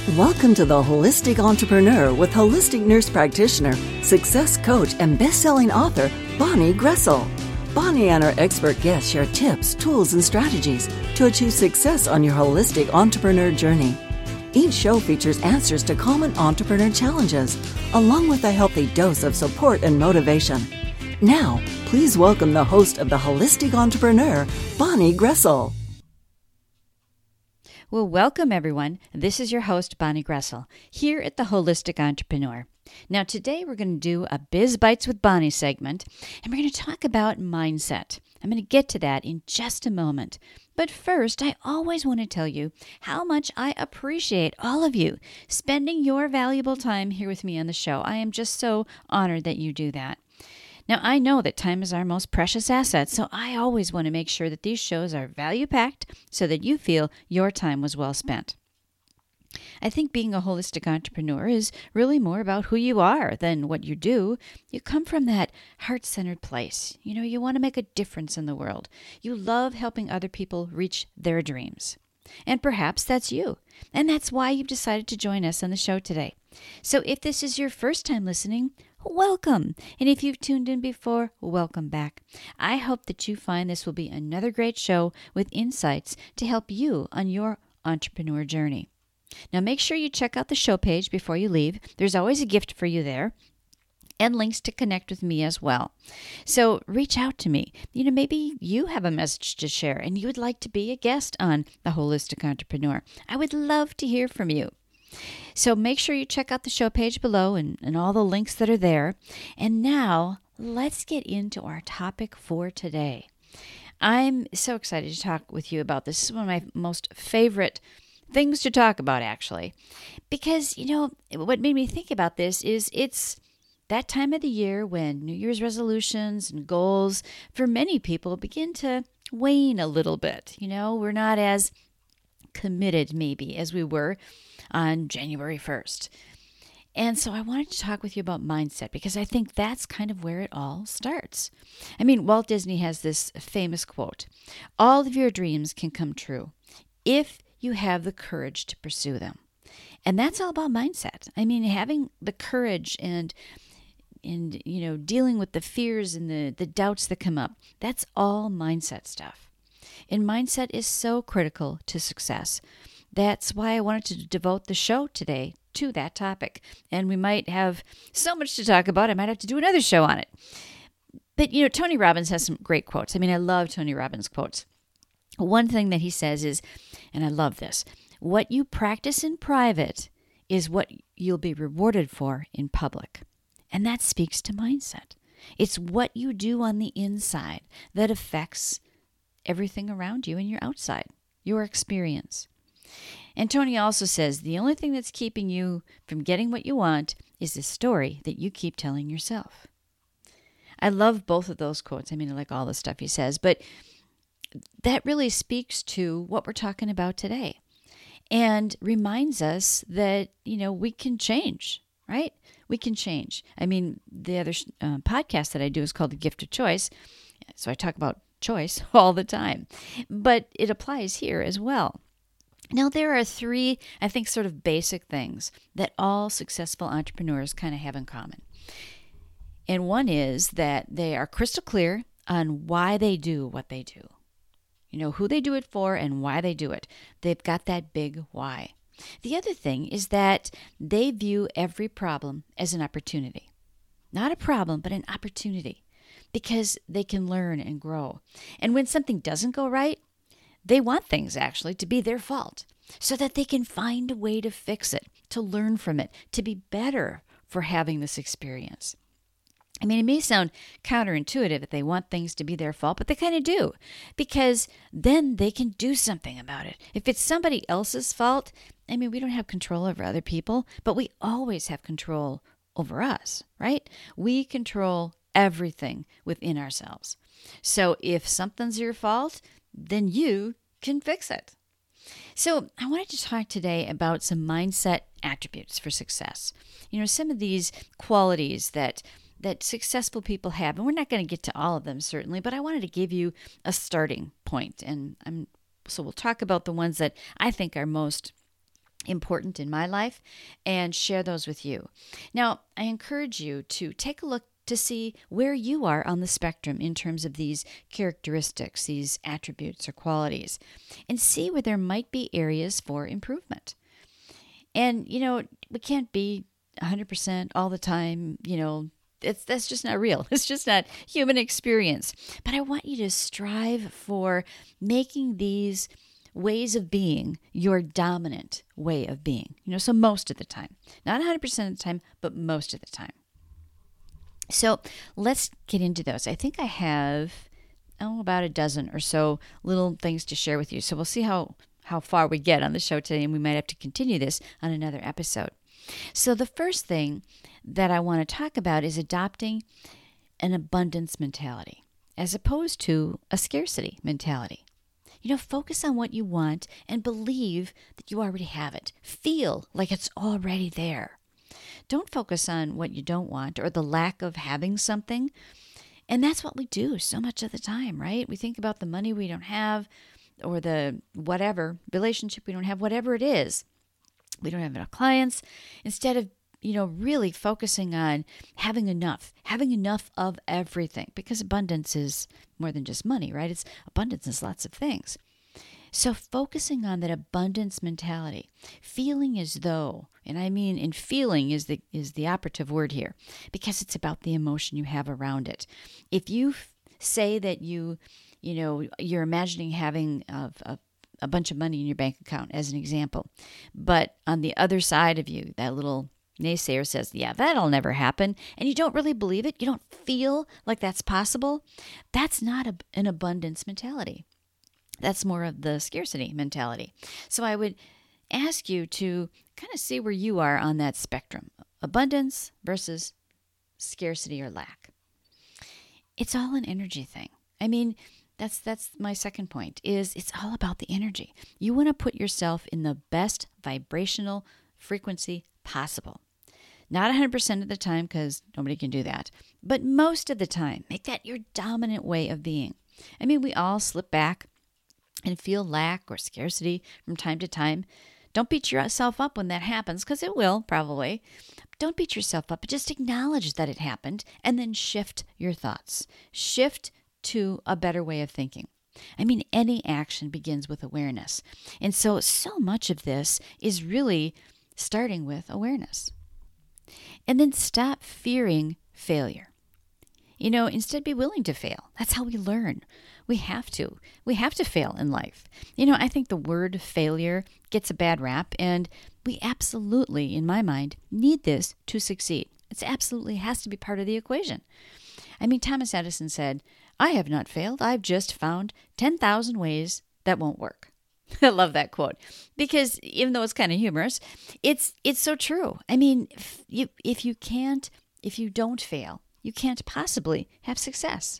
Welcome to The Holistic Entrepreneur with holistic nurse practitioner, success coach, and best-selling author, Bonnie Gressel. Bonnie and her expert guests share tips, tools, and strategies to achieve success on your holistic entrepreneur journey. Each show features answers to common entrepreneur challenges, along with a healthy dose of support and motivation. Now, please welcome the host of The Holistic Entrepreneur, Bonnie Gressel. Well, welcome everyone. This is your host, Bonnie Gressel, here at The Holistic Entrepreneur. Now, today we're going to do a Biz Bites with Bonnie segment, and we're going to talk about mindset. I'm going to get to that in just a moment. But first, I always want to tell you how much I appreciate all of you spending your valuable time here with me on the show. I am just so honored that you do that. Now, I know that time is our most precious asset, so I always want to make sure that these shows are value-packed so that you feel your time was well spent. I think being a holistic entrepreneur is really more about who you are than what you do. You come from that heart-centered place. You want to make a difference in the world. You love helping other people reach their dreams. And perhaps that's you. And that's why you've decided to join us on the show today. So if this is your first time listening, welcome. And if you've tuned in before, welcome back. I hope that you find this will be another great show with insights to help you on your entrepreneur journey. Now make sure you check out the show page before you leave. There's always a gift for you there and links to connect with me as well. So reach out to me. Maybe you have a message to share and you would like to be a guest on The Holistic Entrepreneur. I would love to hear from you. So make sure you check out the show page below and all the links that are there. And now let's get into our topic for today. I'm so excited to talk with you about this. This is one of my most favorite things to talk about, actually, because, what made me think about this is it's that time of the year when New Year's resolutions and goals for many people begin to wane a little bit. We're not as committed maybe as we were on January 1st. And so I wanted to talk with you about mindset because I think that's kind of where it all starts. Walt Disney has this famous quote, "All of your dreams can come true if you have the courage to pursue them." And that's all about mindset. Having the courage and dealing with the fears and the doubts that come up, that's all mindset stuff. And mindset is so critical to success. That's why I wanted to devote the show today to that topic. And we might have so much to talk about, I might have to do another show on it. But, Tony Robbins has some great quotes. I love Tony Robbins' quotes. One thing that he says is, and I love this, what you practice in private is what you'll be rewarded for in public. And that speaks to mindset. It's what you do on the inside that affects everything around you and your outside, your experience. And Tony also says the only thing that's keeping you from getting what you want is the story that you keep telling yourself. I love both of those quotes. I like all the stuff he says, but that really speaks to what we're talking about today and reminds us that, we can change, right? We can change. The other podcast that I do is called The Gift of Choice. So I talk about choice all the time, but it applies here as well. Now, there are three, I think, sort of basic things that all successful entrepreneurs kind of have in common. And one is that they are crystal clear on why they do what they do. Who they do it for and why they do it. They've got that big why. The other thing is that they view every problem as an opportunity. Not a problem, but an opportunity, because they can learn and grow. And when something doesn't go right, they want things actually to be their fault so that they can find a way to fix it, to learn from it, to be better for having this experience. It may sound counterintuitive that they want things to be their fault, but they kind of do, because then they can do something about it. If it's somebody else's fault, we don't have control over other people, but we always have control over us, right? We control everything within ourselves. So if something's your fault, then you can fix it. So I wanted to talk today about some mindset attributes for success. Some of these qualities that successful people have, and we're not going to get to all of them certainly, but I wanted to give you a starting point. So we'll talk about the ones that I think are most important in my life and share those with you. Now, I encourage you to take a look to see where you are on the spectrum in terms of these characteristics, these attributes or qualities, and see where there might be areas for improvement. And, we can't be 100% all the time, that's just not real. It's just not human experience. But I want you to strive for making these ways of being your dominant way of being. So most of the time. Not 100% of the time, but most of the time. So let's get into those. I think I have, about a dozen or so little things to share with you. So we'll see how far we get on the show today, and we might have to continue this on another episode. So the first thing that I want to talk about is adopting an abundance mentality as opposed to a scarcity mentality. Focus on what you want and believe that you already have it. Feel like it's already there. Don't focus on what you don't want or the lack of having something. And that's what we do so much of the time, right? We think about the money we don't have or the whatever relationship we don't have, whatever it is. We don't have enough clients. Instead of, really focusing on having enough of everything, because abundance is more than just money, right? Abundance is lots of things. So focusing on that abundance mentality, feeling as though, and feeling is the operative word here, because it's about the emotion you have around it. If you say that you're imagining having a bunch of money in your bank account, as an example, but on the other side of you, that little naysayer says, yeah, that'll never happen, and you don't really believe it, you don't feel like that's possible, that's not an abundance mentality. That's more of the scarcity mentality. So I would ask you to kind of see where you are on that spectrum. Abundance versus scarcity or lack. It's all an energy thing. That's my second point, is it's all about the energy. You want to put yourself in the best vibrational frequency possible. Not 100% of the time, because nobody can do that, but most of the time. Make that your dominant way of being. We all slip back and feel lack or scarcity from time to time. Don't beat yourself up when that happens, because it will, probably. Don't beat yourself up, but just acknowledge that it happened and then shift your thoughts. Shift to a better way of thinking. Any action begins with awareness. And so much of this is really starting with awareness. And then stop fearing failure. Instead be willing to fail. That's how we learn. We have to. We have to fail in life. I think the word failure gets a bad rap, and we absolutely, in my mind, need this to succeed. It absolutely has to be part of the equation. Thomas Edison said, I have not failed. I've just found 10,000 ways that won't work. I love that quote, because even though it's kind of humorous, it's so true. If you don't fail, you can't possibly have success.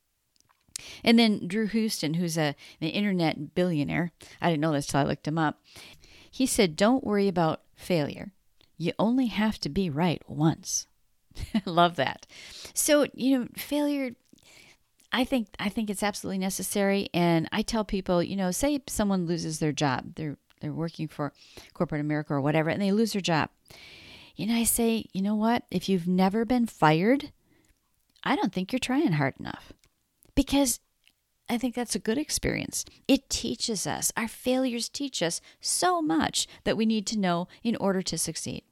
And then Drew Houston, who's an internet billionaire, I didn't know this till I looked him up. He said, don't worry about failure. You only have to be right once. I love that. So, failure, I think it's absolutely necessary. And I tell people, say someone loses their job. They're working for corporate America or whatever, and they lose their job. I say, you know what? If you've never been fired, I don't think you're trying hard enough. Because I think that's a good experience. It teaches us, our failures teach us so much that we need to know in order to succeed.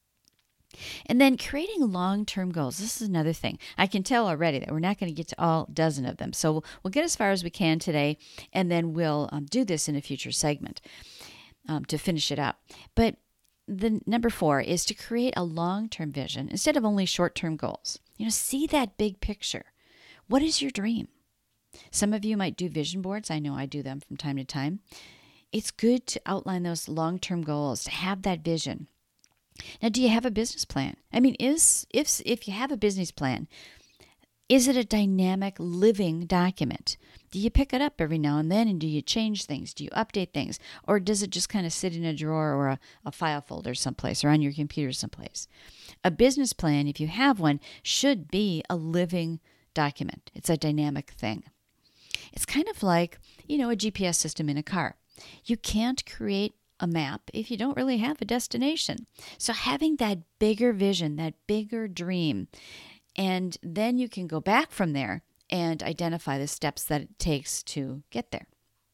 And then creating long-term goals. This is another thing. I can tell already that we're not going to get to all dozen of them. So we'll get as far as we can today, and then we'll do this in a future segment to finish it up. But the number 4 is to create a long-term vision instead of only short-term goals. See that big picture. What is your dream? Some of you might do vision boards. I know I do them from time to time. It's good to outline those long-term goals, to have that vision. Now, do you have a business plan? If you have a business plan, is it a dynamic, living document? Do you pick it up every now and then, and do you change things? Do you update things? Or does it just kind of sit in a drawer or a file folder someplace or on your computer someplace? A business plan, if you have one, should be a living document. It's a dynamic thing. It's kind of like, a GPS system in a car. You can't create a map if you don't really have a destination. So having that bigger vision, that bigger dream, and then you can go back from there and identify the steps that it takes to get there.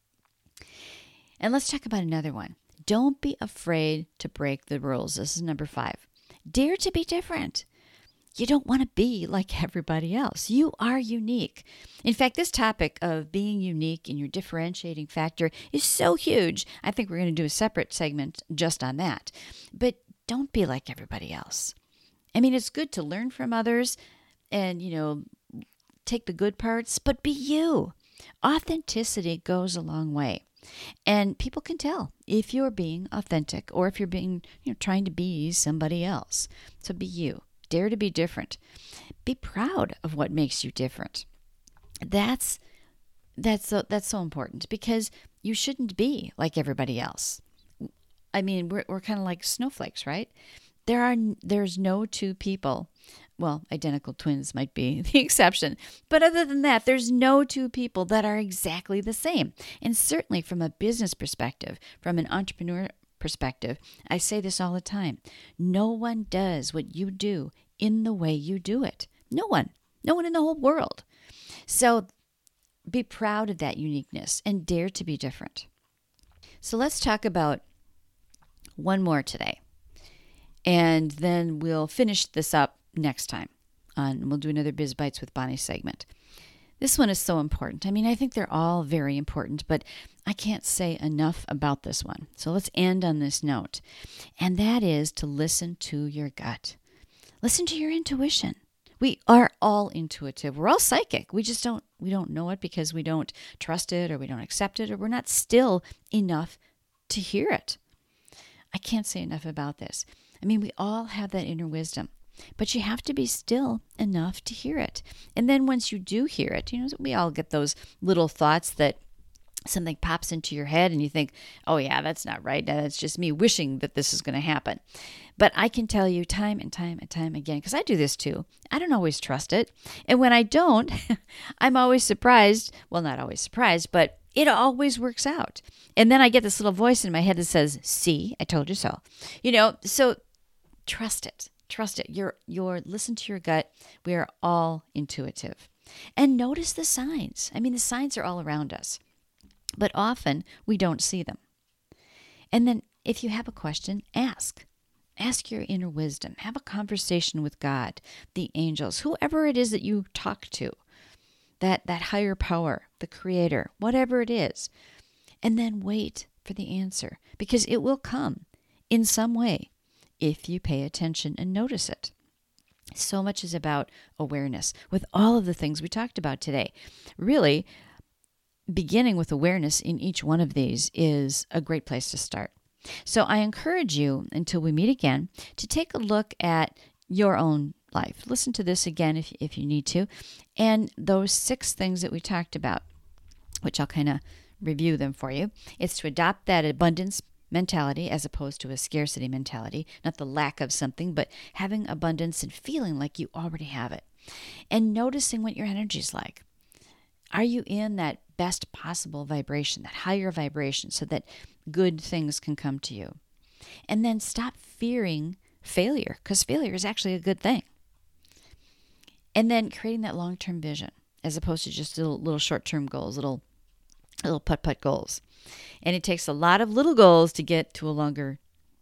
And let's talk about another one. Don't be afraid to break the rules. This is number 5. Dare to be different. You don't want to be like everybody else. You are unique. In fact, this topic of being unique and your differentiating factor is so huge. I think we're going to do a separate segment just on that. But don't be like everybody else. I mean, it's good to learn from others and, take the good parts, but be you. Authenticity goes a long way. And people can tell if you're being authentic or if you're being, trying to be somebody else. So be you. Dare to be different. Be proud of what makes you different. That's so important because you shouldn't be like everybody else. I mean, we're kind of like snowflakes, right? There's no two people. Well, identical twins might be the exception. But other than that, there's no two people that are exactly the same. And certainly from a business perspective, from an entrepreneur perspective, I say this all the time. No one does what you do in the way you do it. No one in the whole world. So be proud of that uniqueness and dare to be different. So let's talk about one more today. And then we'll finish this up next time. And we'll do another Biz Bites with Bonnie segment. This one is so important. I mean, I think they're all very important, but I can't say enough about this one. So let's end on this note. And that is to listen to your gut. Listen to your intuition. We are all intuitive. We're all psychic. We don't know it because we don't trust it or we don't accept it or we're not still enough to hear it. I can't say enough about this. I mean, we all have that inner wisdom, but you have to be still enough to hear it. And then once you do hear it, we all get those little thoughts that something pops into your head and you think, oh yeah, that's not right. That's just me wishing that this is going to happen. But I can tell you time and time and time again, because I do this too, I don't always trust it. And when I don't, I'm always surprised. Well, not always surprised, but it always works out. And then I get this little voice in my head that says, see, I told you so. So trust it. Trust it. Listen to your gut. We are all intuitive. And notice the signs. I mean, the signs are all around us. But often we don't see them. And then if you have a question, ask. Ask your inner wisdom. Have a conversation with God, the angels, whoever it is that you talk to, that higher power, the creator, whatever it is. And then wait for the answer because it will come in some way if you pay attention and notice it. So much is about awareness with all of the things we talked about today. Really, beginning with awareness in each one of these is a great place to start. So I encourage you, until we meet again, to take a look at your own life. Listen to this again if you need to. And those 6 things that we talked about, which I'll kind of review them for you. It's to adopt that abundance mentality as opposed to a scarcity mentality, not the lack of something, but having abundance and feeling like you already have it. And noticing what your energy is like. Are you in that best possible vibration, that higher vibration, so that good things can come to you? And then stop fearing failure, because failure is actually a good thing. And then creating that long-term vision, as opposed to just little short-term goals, little putt-putt goals. And it takes a lot of little goals to get to a longer,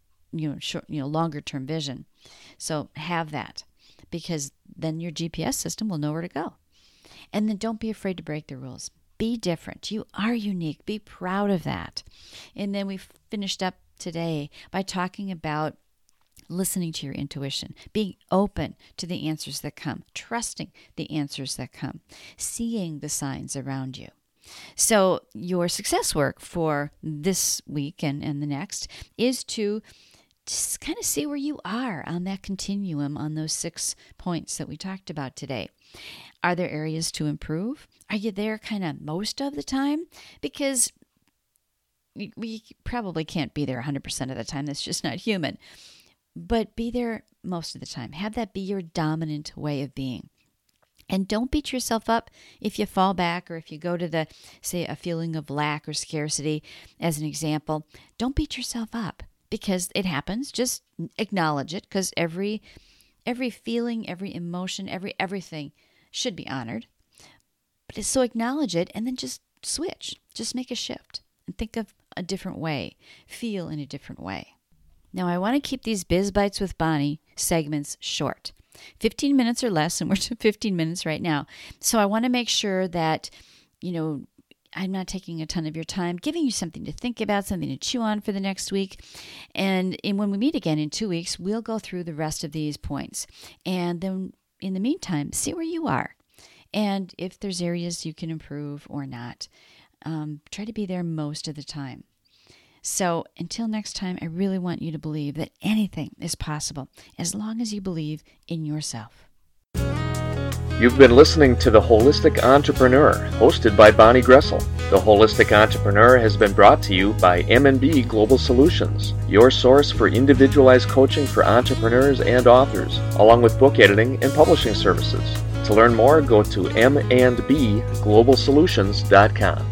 longer-term vision. So have that, because then your GPS system will know where to go. And then don't be afraid to break the rules. Be different. You are unique. Be proud of that. And then we finished up today by talking about listening to your intuition, being open to the answers that come, trusting the answers that come, seeing the signs around you. So your success work for this week and the next is to just kind of see where you are on that continuum on those 6 points that we talked about today. Are there areas to improve? Are you there kind of most of the time? Because we probably can't be there 100% of the time. That's just not human. But be there most of the time. Have that be your dominant way of being. And don't beat yourself up if you fall back or if you go to say, a feeling of lack or scarcity as an example. Don't beat yourself up because it happens. Just acknowledge it, because every feeling, every emotion, everything should be honored. But so acknowledge it and then just switch. Just make a shift and think of a different way. Feel in a different way. Now, I want to keep these Biz Bites with Bonnie segments short. 15 minutes or less, and we're to 15 minutes right now. So I want to make sure that, I'm not taking a ton of your time, giving you something to think about, something to chew on for the next week. And when we meet again in 2 weeks, we'll go through the rest of these points. And then in the meantime, see where you are. And if there's areas you can improve or not, try to be there most of the time. So until next time, I really want you to believe that anything is possible as long as you believe in yourself. You've been listening to The Holistic Entrepreneur, hosted by Bonnie Gressel. The Holistic Entrepreneur has been brought to you by M&B Global Solutions, your source for individualized coaching for entrepreneurs and authors, along with book editing and publishing services. To learn more, go to mandbglobalsolutions.com.